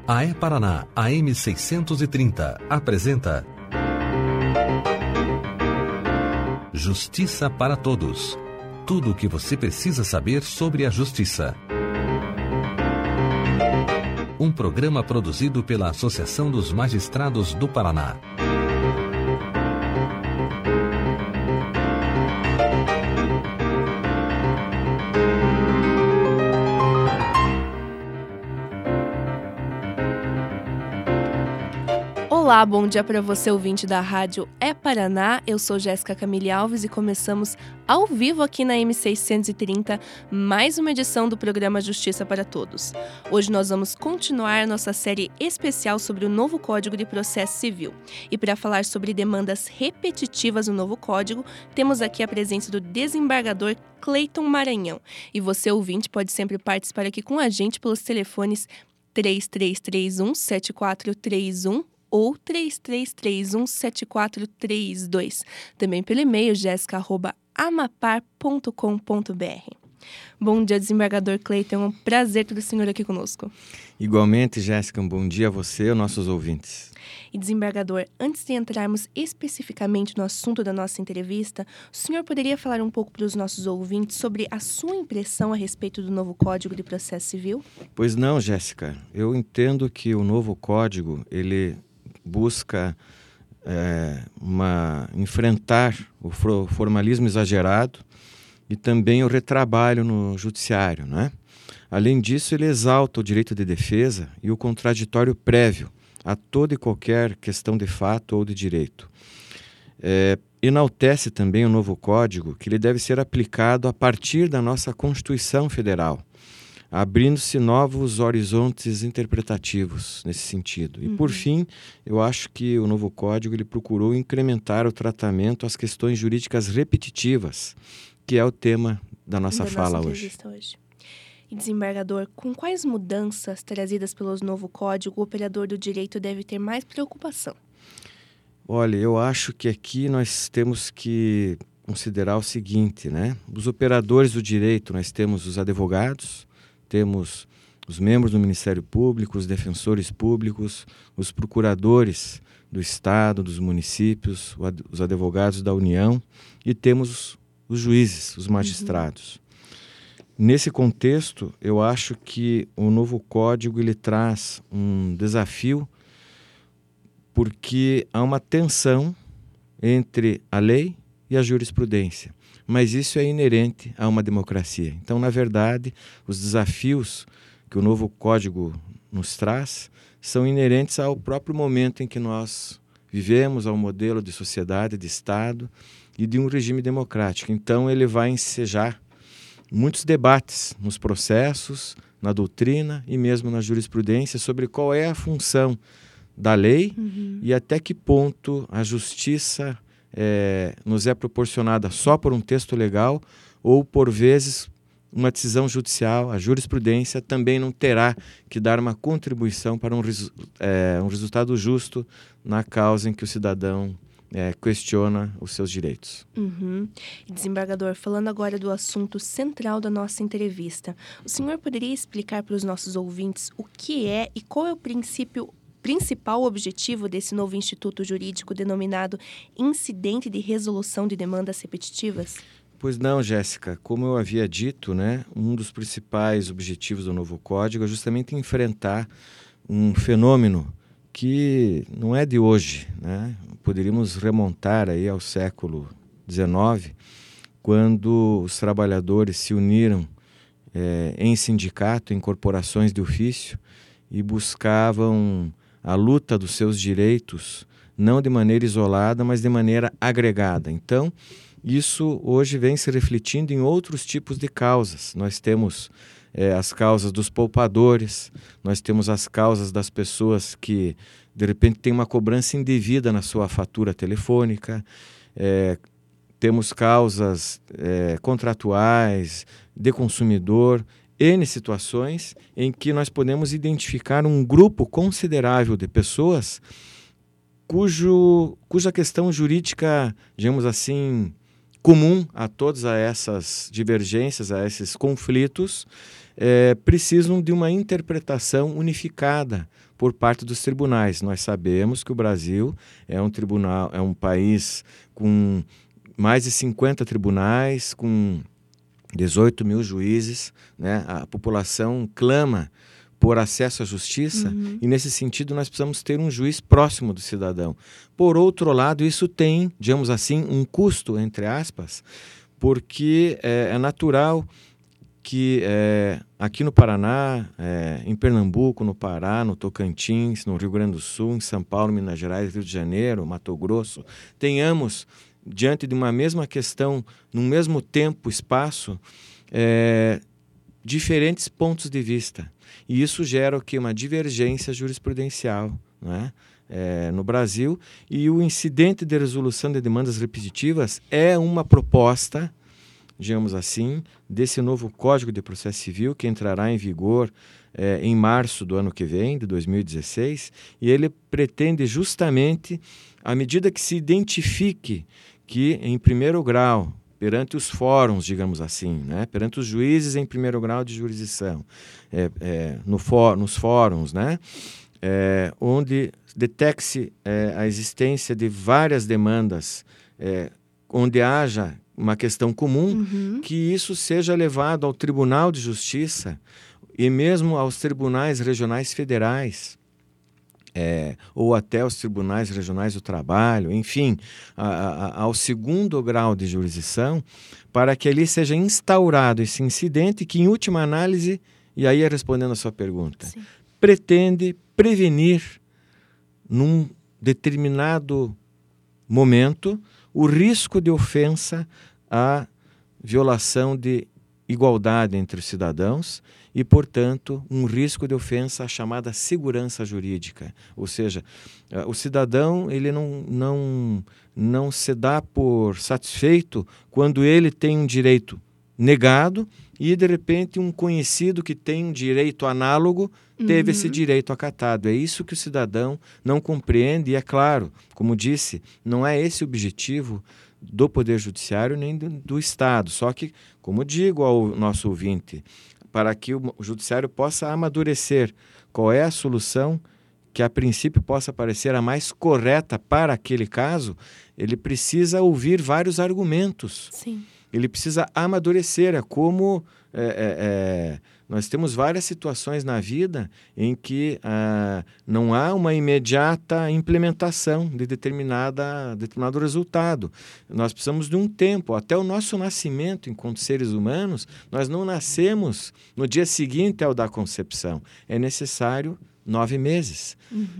A E-Paraná AM 630 apresenta Justiça para Todos. Tudo o que você precisa saber sobre a justiça. Um programa produzido pela Associação dos Magistrados do Paraná. Olá, bom dia para você, ouvinte da Rádio E-Paraná. Eu sou Jéssica Camille Alves e começamos ao vivo aqui na M630 mais uma edição do programa Justiça para Todos. Hoje nós vamos continuar nossa série especial sobre o novo Código de Processo Civil. E para falar sobre demandas repetitivas no novo Código, temos aqui a presença do desembargador Cleiton Maranhão. E você, ouvinte, pode sempre participar aqui com a gente pelos telefones 3331-7431 ou 3331-7432. Também pelo e-mail jessica@amapar.com.br. Bom dia, desembargador Cleiton. É um prazer ter o senhor aqui conosco. Igualmente, Jéssica, um bom dia a você e aos nossos ouvintes. E, desembargador, antes de entrarmos especificamente no assunto da nossa entrevista, o senhor poderia falar um pouco para os nossos ouvintes sobre a sua impressão a respeito do novo Código de Processo Civil? Pois não, Jéssica. Eu entendo que o novo Código, ele busca enfrentar o formalismo exagerado e também o retrabalho no judiciário, né? Além disso, ele exalta o direito de defesa e o contraditório prévio a toda e qualquer questão de fato ou de direito. Enaltece também o novo Código que ele deve ser aplicado a partir da nossa Constituição Federal, abrindo-se novos horizontes interpretativos nesse sentido. E, por fim, eu acho que o novo Código ele procurou incrementar o tratamento às questões jurídicas repetitivas, que é o tema da nossa fala hoje. E, desembargador, com quais mudanças trazidas pelo novo Código o operador do direito deve ter mais preocupação? Olha, eu acho que aqui nós temos que considerar o seguinte, né? Os operadores do direito, nós temos os advogados, temos os membros do Ministério Público, os defensores públicos, os procuradores do Estado, dos municípios, os advogados da União e temos os juízes, os magistrados. Nesse contexto, eu acho que o novo Código ele traz um desafio porque há uma tensão entre a lei e a jurisprudência. Mas isso é inerente a uma democracia. Então, na verdade, os desafios que o novo Código nos traz são inerentes ao próprio momento em que nós vivemos, ao modelo de sociedade, de Estado e de um regime democrático. Então, ele vai ensejar muitos debates nos processos, na doutrina e mesmo na jurisprudência sobre qual é a função da lei e até que ponto a justiça nos é proporcionada só por um texto legal ou, por vezes, uma decisão judicial. A jurisprudência também não terá que dar uma contribuição para um resultado justo na causa em que o cidadão questiona os seus direitos. Desembargador, falando agora do assunto central da nossa entrevista, o senhor poderia explicar para os nossos ouvintes o que é e qual é o principal objetivo desse novo instituto jurídico denominado Incidente de Resolução de Demandas Repetitivas? Pois não, Jéssica. Como eu havia dito, né, um dos principais objetivos do novo Código é justamente enfrentar um fenômeno que não é de hoje, né? Poderíamos remontar aí ao século XIX, quando os trabalhadores se uniram em sindicato, em corporações de ofício e buscavam a luta dos seus direitos, não de maneira isolada, mas de maneira agregada. Então, isso hoje vem se refletindo em outros tipos de causas. Nós temos as causas dos poupadores, nós temos as causas das pessoas que, de repente, têm uma cobrança indevida na sua fatura telefônica, temos causas contratuais, de consumidor, N situações em que nós podemos identificar um grupo considerável de pessoas cuja questão jurídica, digamos assim, comum a todas essas divergências, a esses conflitos, precisam de uma interpretação unificada por parte dos tribunais. Nós sabemos que o Brasil é um país com mais de 50 tribunais, com 18 mil juízes, né? A população clama por acesso à justiça, e nesse sentido nós precisamos ter um juiz próximo do cidadão. Por outro lado, isso tem, digamos assim, um custo, entre aspas, porque é natural que aqui no Paraná, em Pernambuco, no Pará, no Tocantins, no Rio Grande do Sul, em São Paulo, Minas Gerais, Rio de Janeiro, Mato Grosso, tenhamos, diante de uma mesma questão, num mesmo tempo, espaço, diferentes pontos de vista. E isso gera o quê? Uma divergência jurisprudencial, né? No Brasil. E o incidente de resolução de demandas repetitivas é uma proposta, digamos assim, desse novo Código de Processo Civil que entrará em vigor em março do ano que vem, de 2016, e ele pretende justamente, à medida que se identifique que, em primeiro grau, perante os fóruns, digamos assim, né? Perante os juízes em primeiro grau de jurisdição, nos fóruns, né? Onde detecte-se a existência de várias demandas, onde haja uma questão comum, que isso seja levado ao Tribunal de Justiça e mesmo aos tribunais regionais federais, ou até aos tribunais regionais do trabalho, enfim, ao segundo grau de jurisdição, para que ali seja instaurado esse incidente que, em última análise, e aí respondendo a sua pergunta, sim, pretende prevenir, num determinado momento, o risco de ofensa à violação de igualdade entre os cidadãos e, portanto, um risco de ofensa à chamada segurança jurídica. Ou seja, o cidadão ele não se dá por satisfeito quando ele tem um direito negado e, de repente, um conhecido que tem um direito análogo teve esse direito acatado. É isso que o cidadão não compreende e, é claro, como disse, não é esse o objetivo do Poder Judiciário nem do Estado. Só que, como digo ao nosso ouvinte, para que o Judiciário possa amadurecer qual é a solução que a princípio possa parecer a mais correta para aquele caso, ele precisa ouvir vários argumentos. Sim. Ele precisa amadurecer. É como nós temos várias situações na vida em que não há uma imediata implementação de determinado resultado. Nós precisamos de um tempo. Até o nosso nascimento, enquanto seres humanos, nós não nascemos no dia seguinte ao da concepção. É necessário 9 meses.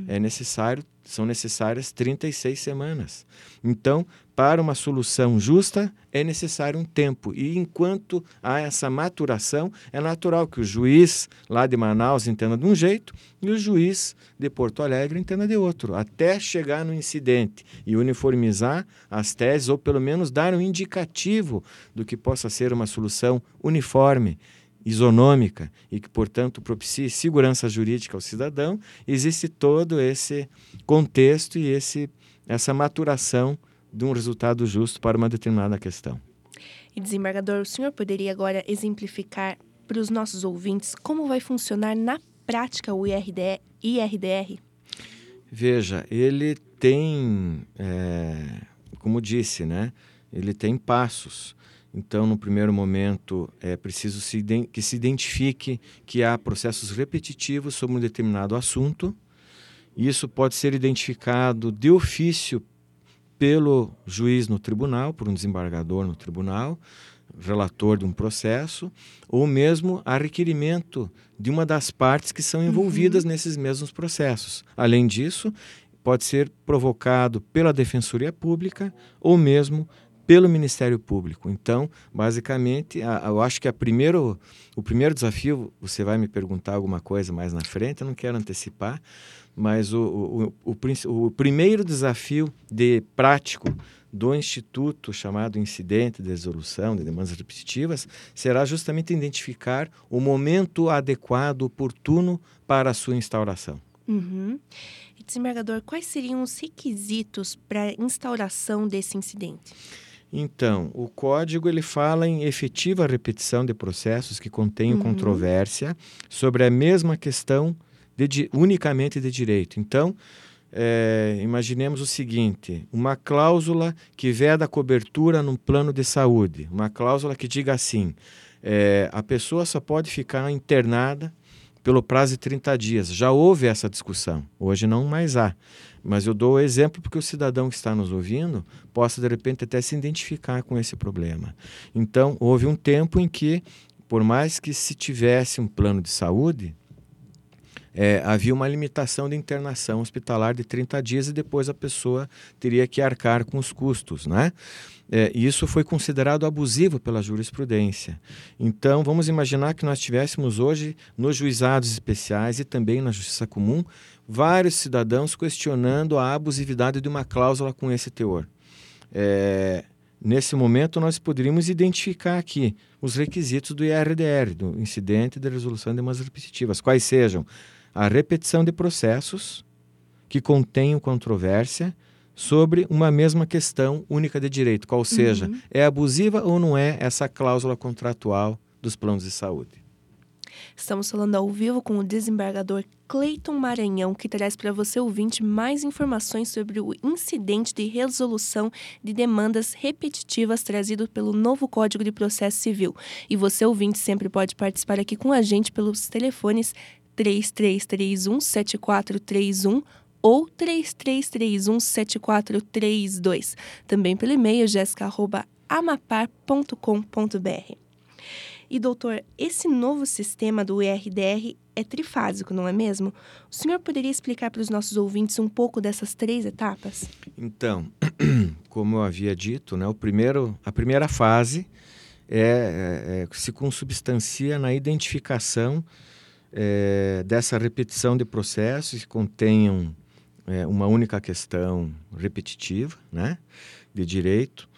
São necessárias 36 semanas. Então, para uma solução justa, é necessário um tempo. E enquanto há essa maturação, é natural que o juiz lá de Manaus entenda de um jeito e o juiz de Porto Alegre entenda de outro, até chegar no incidente e uniformizar as teses, ou pelo menos dar um indicativo do que possa ser uma solução uniforme, isonômica e que, portanto, propicie segurança jurídica ao cidadão. Existe todo esse contexto e essa maturação de um resultado justo para uma determinada questão. E, desembargador, o senhor poderia agora exemplificar para os nossos ouvintes como vai funcionar na prática o IRDR? Veja, ele tem, como disse, né? Ele tem passos. Então, no primeiro momento, é preciso que se identifique que há processos repetitivos sobre um determinado assunto. Isso pode ser identificado de ofício pelo juiz no tribunal, por um desembargador no tribunal, relator de um processo, ou mesmo a requerimento de uma das partes que são envolvidas nesses mesmos processos. Além disso, pode ser provocado pela Defensoria Pública ou mesmo pelo Ministério Público. Então, basicamente, eu acho que o primeiro desafio, você vai me perguntar alguma coisa mais na frente, eu não quero antecipar, mas o primeiro desafio prático do Instituto chamado Incidente de Resolução de Demandas Repetitivas será justamente identificar o momento adequado, oportuno para a sua instauração. E, desembargador, quais seriam os requisitos para a instauração desse incidente? Então, o código ele fala em efetiva repetição de processos que contenham controvérsia sobre a mesma questão unicamente de direito. Então, imaginemos o seguinte, uma cláusula que veda a cobertura num plano de saúde, uma cláusula que diga assim, a pessoa só pode ficar internada pelo prazo de 30 dias. Já houve essa discussão, hoje não mais há. Mas eu dou o exemplo porque o cidadão que está nos ouvindo possa, de repente, até se identificar com esse problema. Então, houve um tempo em que, por mais que se tivesse um plano de saúde, havia uma limitação de internação hospitalar de 30 dias e depois a pessoa teria que arcar com os custos, né? Isso foi considerado abusivo pela jurisprudência. Então, vamos imaginar que nós tivéssemos hoje, nos juizados especiais e também na Justiça Comum, vários cidadãos questionando a abusividade de uma cláusula com esse teor. Nesse momento, nós poderíamos identificar aqui os requisitos do IRDR, do Incidente de Resolução de Demandas Repetitivas, quais sejam a repetição de processos que contenham controvérsia sobre uma mesma questão única de direito, qual seja, é abusiva ou não é essa cláusula contratual dos planos de saúde. Estamos falando ao vivo com o desembargador Cleiton Maranhão, que traz para você, ouvinte, mais informações sobre o incidente de resolução de demandas repetitivas trazido pelo novo Código de Processo Civil. E você, ouvinte, sempre pode participar aqui com a gente pelos telefones 3331-7431 ou 3331-7432. Também pelo e-mail jessica@amapar.com.br. E, doutor, esse novo sistema do IRDR é trifásico, não é mesmo? O senhor poderia explicar para os nossos ouvintes um pouco dessas 3 etapas? Então, como eu havia dito, né, a primeira fase se consubstancia na identificação dessa repetição de processos que contenham uma única questão repetitiva, né, de direito.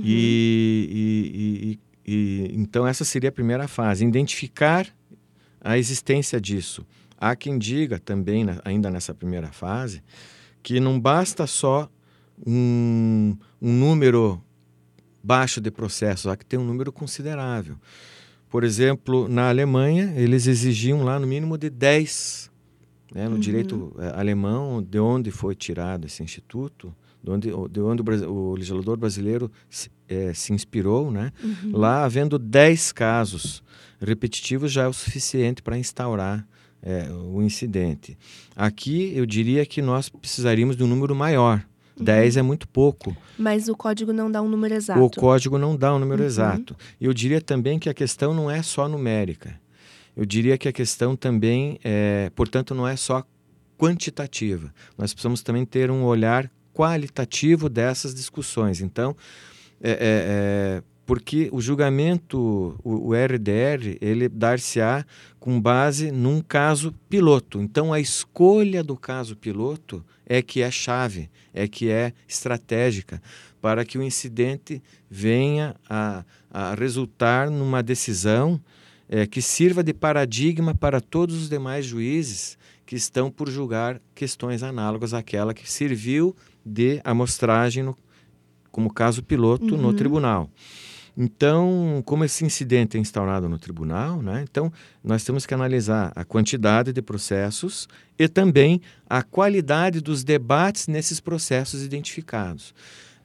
E então essa seria a primeira fase, identificar a existência disso. Há quem diga também, ainda nessa primeira fase, que não basta só um número baixo de processos, há que ter um número considerável. Por exemplo, na Alemanha, eles exigiam lá no mínimo de 10, né, no direito alemão, de onde foi tirado esse instituto, de onde o legislador brasileiro se inspirou, né? Lá, havendo 10 casos repetitivos, já é o suficiente para instaurar o incidente. Aqui, eu diria que nós precisaríamos de um número maior. 10 é muito pouco. Mas o código não dá um número exato. O código não dá um número exato. E eu diria também que a questão não é só numérica. Eu diria que a questão também, portanto, não é só quantitativa. Nós precisamos também ter um olhar qualitativo dessas discussões. Então, porque o julgamento, o RDR, ele dar-se-á com base num caso piloto. Então, a escolha do caso piloto é que é chave, é que é estratégica para que o incidente venha a resultar numa decisão que sirva de paradigma para todos os demais juízes que estão por julgar questões análogas àquela que serviu de amostragem como caso piloto no tribunal. Então, como esse incidente é instaurado no tribunal, né, então nós temos que analisar a quantidade de processos e também a qualidade dos debates nesses processos identificados.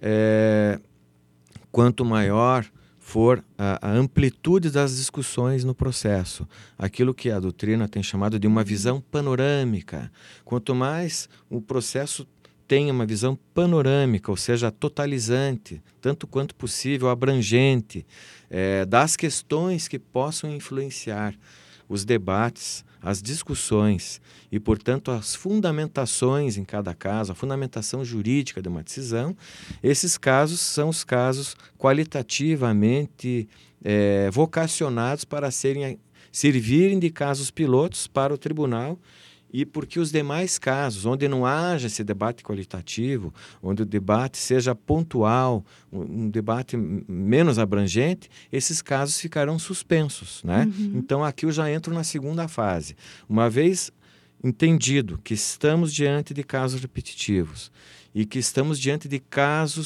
Quanto maior for a amplitude das discussões no processo, aquilo que a doutrina tem chamado de uma visão panorâmica, quanto mais o processo tenha uma visão panorâmica, ou seja, totalizante, tanto quanto possível, abrangente, das questões que possam influenciar os debates, as discussões e, portanto, as fundamentações em cada caso, a fundamentação jurídica de uma decisão, esses casos são os casos qualitativamente vocacionados para servirem de casos pilotos para o tribunal. E porque os demais casos, onde não haja esse debate qualitativo, onde o debate seja pontual, um debate menos abrangente, esses casos ficarão suspensos, né? Então, aqui eu já entro na segunda fase. Uma vez entendido que estamos diante de casos repetitivos e que estamos diante de casos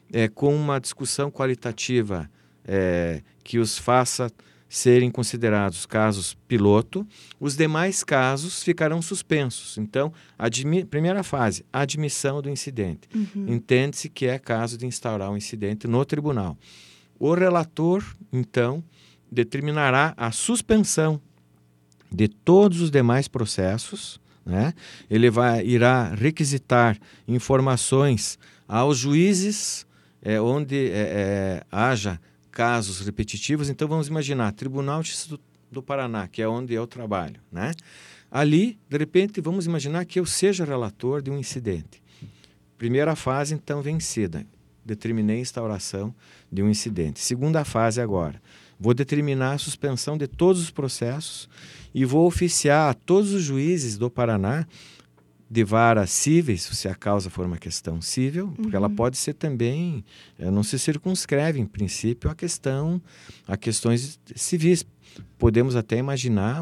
com uma discussão qualitativa que os faça serem considerados casos piloto, os demais casos ficarão suspensos. Então, primeira fase, admissão do incidente. Entende-se que é caso de instaurar um incidente no tribunal. O relator, então, determinará a suspensão de todos os demais processos, né? Ele irá requisitar informações aos juízes onde haja casos repetitivos. Então, vamos imaginar, Tribunal de Justiça do Paraná, que é onde eu trabalho, né? Ali, de repente, vamos imaginar que eu seja relator de um incidente. Primeira fase, então, vencida. Determinei a instauração de um incidente. Segunda fase agora. Vou determinar a suspensão de todos os processos e vou oficiar a todos os juízes do Paraná de varas cíveis, se a causa for uma questão cível, porque ela pode ser também, não se circunscreve, em princípio, a questões civis. Podemos até imaginar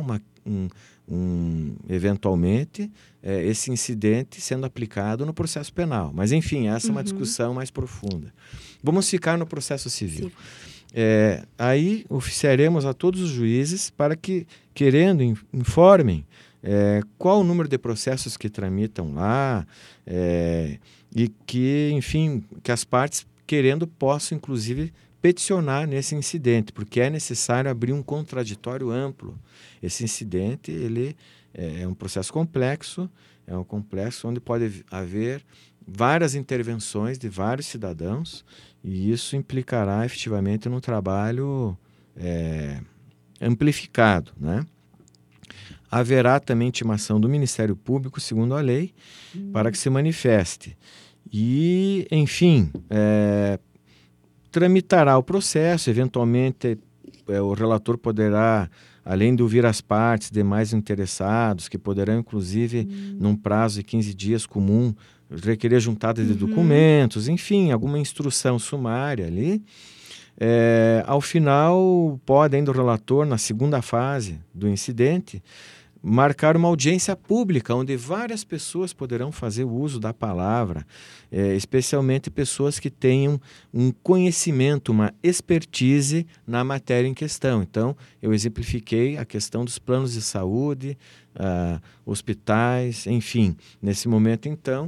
eventualmente esse incidente sendo aplicado no processo penal. Mas, enfim, essa é uma discussão mais profunda. Vamos ficar no processo civil. Aí oficiaremos a todos os juízes para que, querendo, informem qual o número de processos que tramitam lá e que, enfim, que as partes, querendo, possam, inclusive, peticionar nesse incidente, porque é necessário abrir um contraditório amplo. Esse incidente, ele é um processo complexo, onde pode haver várias intervenções de vários cidadãos e isso implicará efetivamente num trabalho amplificado, né? Haverá também intimação do Ministério Público, segundo a lei, para que se manifeste. E, enfim, tramitará o processo, eventualmente o relator poderá, além de ouvir as partes, demais interessados, que poderão, inclusive, num prazo de 15 dias comum, requerer juntada de documentos, enfim, alguma instrução sumária ali. Ao final, pode ainda o relator, na segunda fase do incidente, marcar uma audiência pública, onde várias pessoas poderão fazer o uso da palavra, especialmente pessoas que tenham um conhecimento, uma expertise na matéria em questão. Então, eu exemplifiquei a questão dos planos de saúde, hospitais, enfim. Nesse momento, então,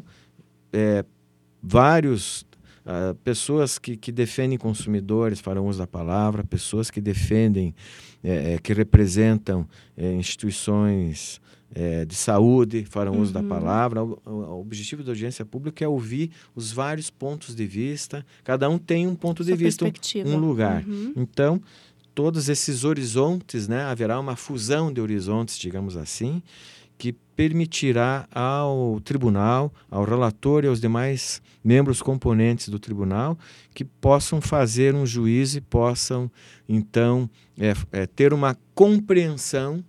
vários pessoas que defendem consumidores farão uso da palavra, pessoas que defendem, que representam instituições de saúde farão uso da palavra. O objetivo da audiência pública é ouvir os vários pontos de vista, cada um tem um ponto de vista, um lugar. Então, todos esses horizontes, né, haverá uma fusão de horizontes, digamos assim, que permitirá ao tribunal, ao relator e aos demais membros componentes do tribunal que possam fazer um juízo e possam, então, ter uma compreensão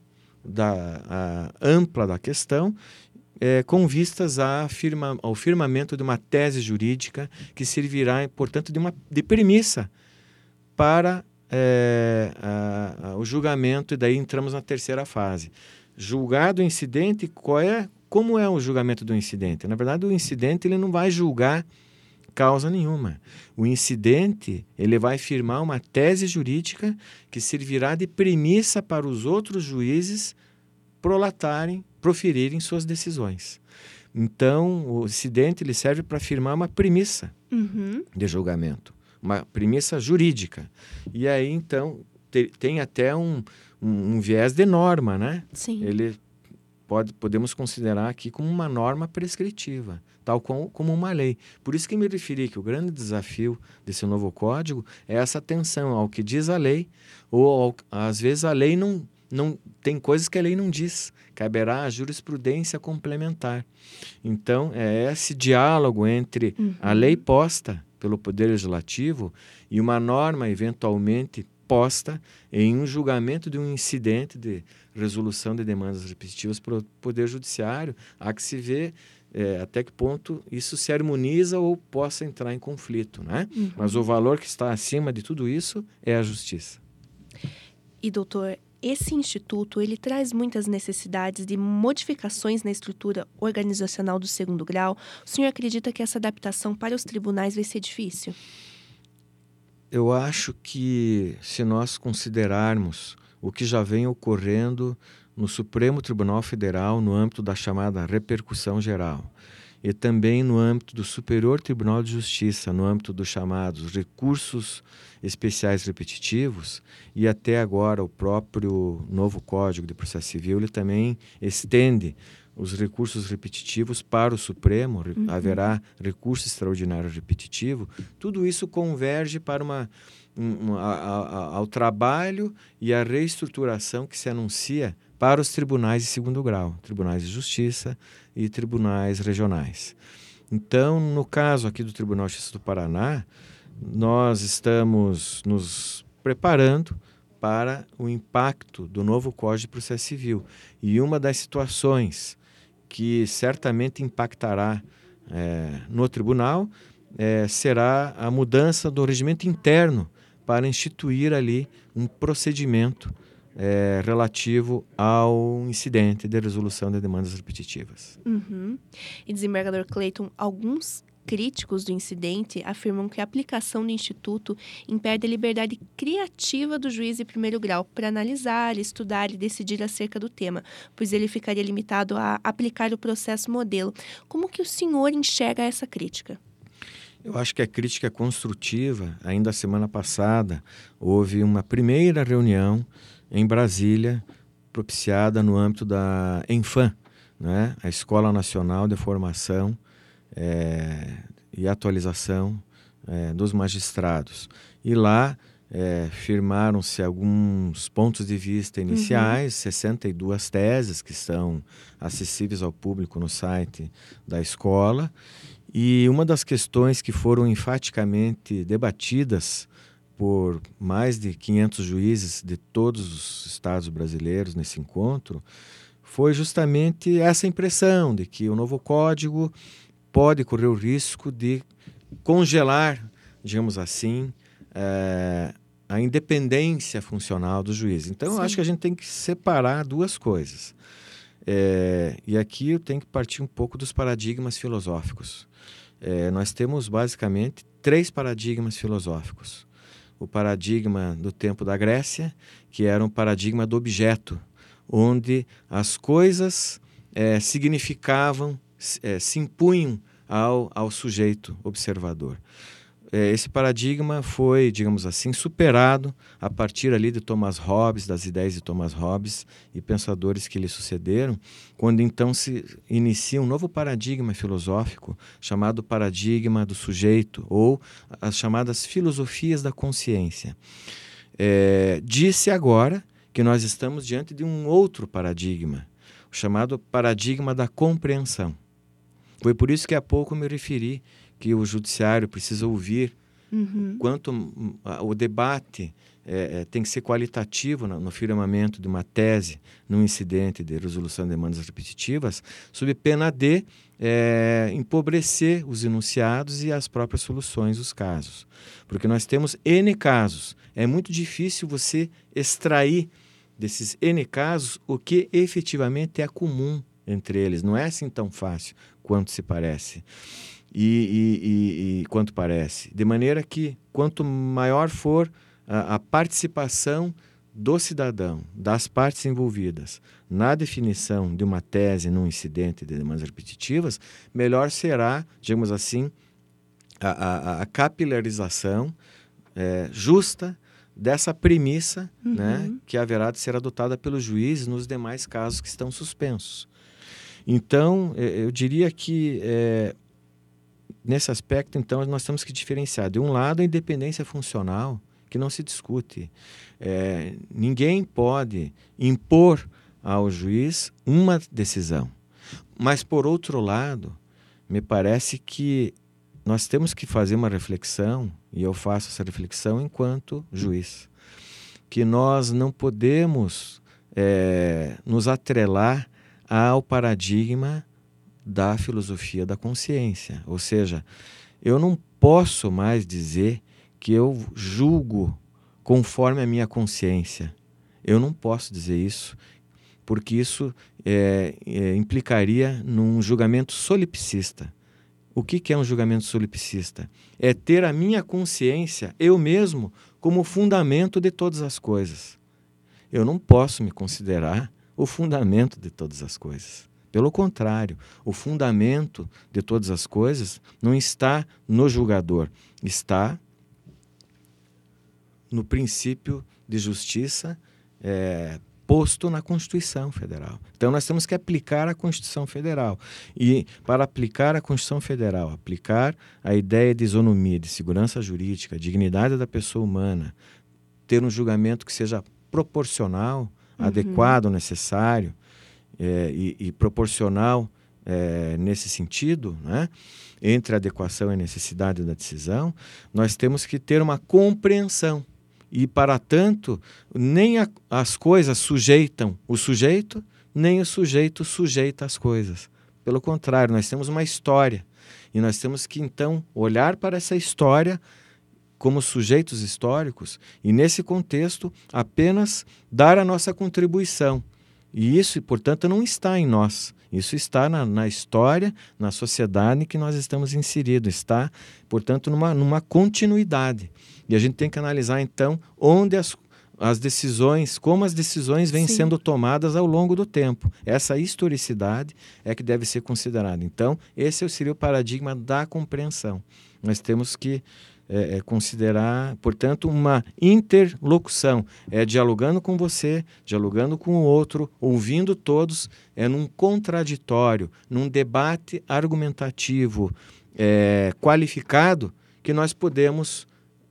ampla da questão, com vistas ao firmamento de uma tese jurídica que servirá, portanto, de premissa para o julgamento, e daí entramos na terceira fase. Julgado o incidente, como é o julgamento do incidente? Na verdade, o incidente ele não vai julgar causa nenhuma. O incidente ele vai firmar uma tese jurídica que servirá de premissa para os outros juízes proferirem suas decisões. Então, o incidente ele serve para firmar uma premissa de julgamento, uma premissa jurídica. E aí, então, tem até um viés de norma, né? Sim. Ele podemos considerar aqui como uma norma prescritiva, tal como uma lei. Por isso que me referi que o grande desafio desse novo código é essa atenção ao que diz a lei, ou às vezes a lei não tem coisas que a lei não diz, caberá a jurisprudência complementar. Então, é esse diálogo entre a lei posta pelo Poder Legislativo e uma norma eventualmente posta em um julgamento de um incidente de resolução de demandas repetitivas para o Poder Judiciário, há que se ver até que ponto isso se harmoniza ou possa entrar em conflito, né? Mas o valor que está acima de tudo isso é a justiça. E, doutor, esse instituto, ele traz muitas necessidades de modificações na estrutura organizacional do segundo grau. O senhor acredita que essa adaptação para os tribunais vai ser difícil? Eu acho que, se nós considerarmos o que já vem ocorrendo no Supremo Tribunal Federal no âmbito da chamada repercussão geral e também no âmbito do Superior Tribunal de Justiça, no âmbito dos chamados recursos especiais repetitivos, e até agora o próprio novo Código de Processo Civil, ele também estende os recursos repetitivos para o Supremo, haverá recurso extraordinário repetitivo. Tudo isso converge para ao trabalho e à reestruturação que se anuncia para os tribunais de segundo grau, tribunais de justiça e tribunais regionais. Então, no caso aqui do Tribunal de Justiça do Paraná, nós estamos nos preparando para o impacto do novo Código de Processo Civil. E uma das situações que certamente impactará no tribunal será a mudança do regimento interno para instituir ali um procedimento relativo ao incidente de resolução de demandas repetitivas. E, desembargador Cleiton, alguns críticos do incidente afirmam que a aplicação do Instituto impede a liberdade criativa do juiz de primeiro grau para analisar, estudar e decidir acerca do tema, pois ele ficaria limitado a aplicar o processo modelo. Como que o senhor enxerga essa crítica? Eu acho que a crítica é construtiva. Ainda a semana passada houve uma primeira reunião em Brasília, propiciada no âmbito da ENFAM, né? A Escola Nacional de Formação e Atualização dos Magistrados. E lá firmaram-se alguns pontos de vista iniciais, 62 teses que estão acessíveis ao público no site da escola. E uma das questões que foram enfaticamente debatidas por mais de 500 juízes de todos os estados brasileiros nesse encontro foi justamente essa impressão de que o novo código pode correr o risco de congelar, digamos assim, a independência funcional do juiz. Então, eu acho que a gente tem que separar duas coisas. E aqui eu tenho que partir um pouco dos paradigmas filosóficos. Nós temos, basicamente, 3 paradigmas filosóficos. O paradigma do tempo da Grécia, que era um paradigma do objeto, onde as coisas significavam, se impunham ao sujeito observador. Esse paradigma foi, digamos assim, superado a partir ali de Thomas Hobbes, das ideias de Thomas Hobbes e pensadores que lhe sucederam, quando então se inicia um novo paradigma filosófico chamado paradigma do sujeito, ou as chamadas filosofias da consciência. Disse agora que nós estamos diante de um outro paradigma, o chamado paradigma da compreensão. Foi por isso que há pouco me referi que o judiciário precisa ouvir quanto o debate tem que ser qualitativo no firmamento de uma tese, num incidente de resolução de demandas repetitivas, sob pena de empobrecer os enunciados e as próprias soluções dos casos. Porque nós temos N casos. É muito difícil você extrair desses N casos o que efetivamente é comum entre eles. Não é assim tão fácil quanto se parece. E quanto parece. De maneira que, quanto maior for a participação do cidadão, das partes envolvidas, na definição de uma tese num incidente de demandas repetitivas, melhor será, digamos assim, a capilarização justa dessa premissa, né, que haverá de ser adotada pelo juiz nos demais casos que estão suspensos. Então, eu diria que nesse aspecto, então, nós temos que diferenciar. De um lado, a independência funcional, que não se discute. Ninguém pode impor ao juiz uma decisão. Mas, por outro lado, me parece que nós temos que fazer uma reflexão, e eu faço essa reflexão enquanto juiz, que nós não podemos nos atrelar ao paradigma da filosofia da consciência. Ou seja, eu não posso mais dizer que eu julgo conforme a minha consciência. Eu não posso dizer isso, porque isso implicaria num julgamento solipsista. O que é um julgamento solipsista? É ter a minha consciência, eu mesmo, como fundamento de todas as coisas. Eu não posso me considerar o fundamento de todas as coisas. Pelo contrário, o fundamento de todas as coisas não está no julgador, está no princípio de justiça posto na Constituição Federal. Então, nós temos que aplicar a Constituição Federal. E, para aplicar a Constituição Federal, aplicar a ideia de isonomia, de segurança jurídica, dignidade da pessoa humana, ter um julgamento que seja proporcional, adequado, necessário e proporcional nesse sentido, né? Entre a adequação e a necessidade da decisão, nós temos que ter uma compreensão. E, para tanto, nem as coisas sujeitam o sujeito, nem o sujeito sujeita as coisas. Pelo contrário, nós temos uma história. E nós temos que, então, olhar para essa história como sujeitos históricos e, nesse contexto, apenas dar a nossa contribuição. E isso, portanto, não está em nós. Isso está na história, na sociedade em que nós estamos inseridos. Está, portanto, numa continuidade. E a gente tem que analisar, então, onde as decisões, como as decisões vêm sendo tomadas ao longo do tempo. Essa historicidade é que deve ser considerada. Então, esse seria o paradigma da compreensão. Nós temos que considerar, portanto, uma interlocução. Dialogando com você, dialogando com o outro, ouvindo todos, num contraditório, num debate argumentativo qualificado, que nós podemos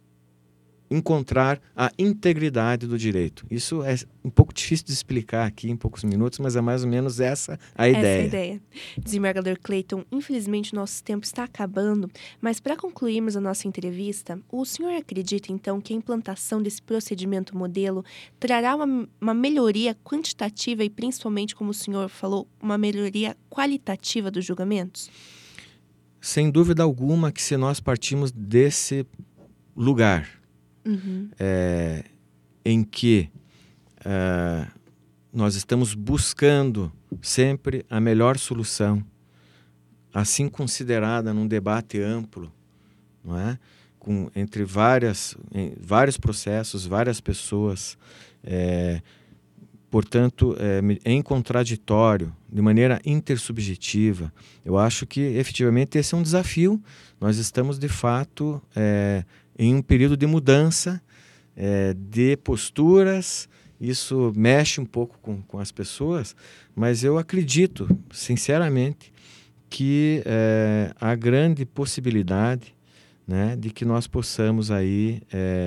encontrar a integridade do direito. Isso é um pouco difícil de explicar aqui em poucos minutos, mas é mais ou menos essa a ideia. Essa é a ideia. Desembargador Clayton, infelizmente nosso tempo está acabando, mas para concluirmos a nossa entrevista, o senhor acredita então que a implantação desse procedimento modelo trará uma melhoria quantitativa e principalmente, como o senhor falou, uma melhoria qualitativa dos julgamentos? Sem dúvida alguma que, se nós partimos desse lugar em que nós estamos buscando sempre a melhor solução, assim considerada num debate amplo, não é? Entre vários processos, várias pessoas, portanto, em contraditório, de maneira intersubjetiva. Eu acho que, efetivamente, esse é um desafio. Nós estamos, de fato, em um período de mudança de posturas. Isso mexe um pouco com as pessoas, mas eu acredito, sinceramente, que há grande possibilidade, né, de que nós possamos aí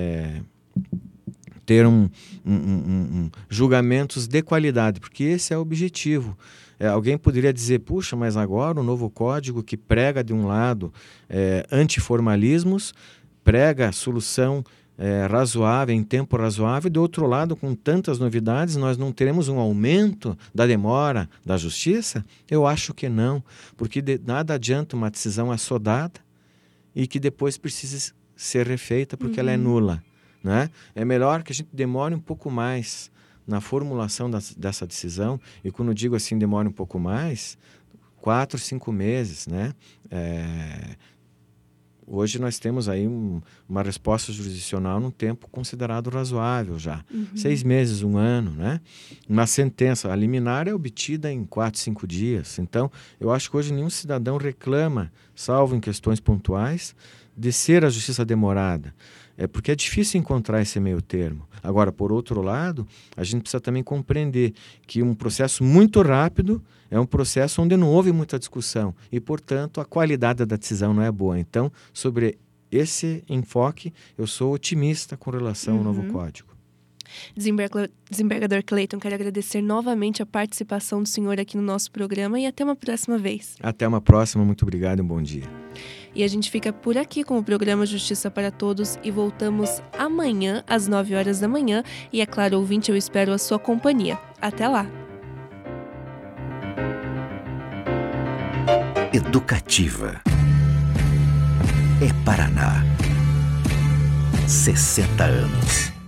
ter julgamentos de qualidade, porque esse é o objetivo. Alguém poderia dizer, puxa, mas agora o novo código que prega, de um lado, antiformalismos, prega a solução razoável, em tempo razoável, e do outro lado, com tantas novidades, nós não teremos um aumento da demora da justiça? Eu acho que não, porque nada adianta uma decisão assodada e que depois precise ser refeita porque ela é nula, né? É melhor que a gente demore um pouco mais na formulação dessa decisão, e quando digo assim, demore um pouco mais, 4, 5 meses, né? Hoje nós temos aí uma resposta jurisdicional num tempo considerado razoável já. 6 meses, 1 ano, né? Uma sentença, a liminar é obtida em 4, 5 dias. Então, eu acho que hoje nenhum cidadão reclama, salvo em questões pontuais, de ser a justiça demorada. Porque é difícil encontrar esse meio termo. Agora, por outro lado, a gente precisa também compreender que um processo muito rápido é um processo onde não houve muita discussão e, portanto, a qualidade da decisão não é boa. Então, sobre esse enfoque, eu sou otimista com relação ao novo código. Desembargador Clayton, quero agradecer novamente a participação do senhor aqui no nosso programa e até uma próxima vez. Até uma próxima, muito obrigado e um bom dia. E a gente fica por aqui com o programa Justiça para Todos e voltamos amanhã às 9 horas da manhã. E é claro, ouvinte, eu espero a sua companhia. Até lá! Educativa. É Paraná. 60 anos.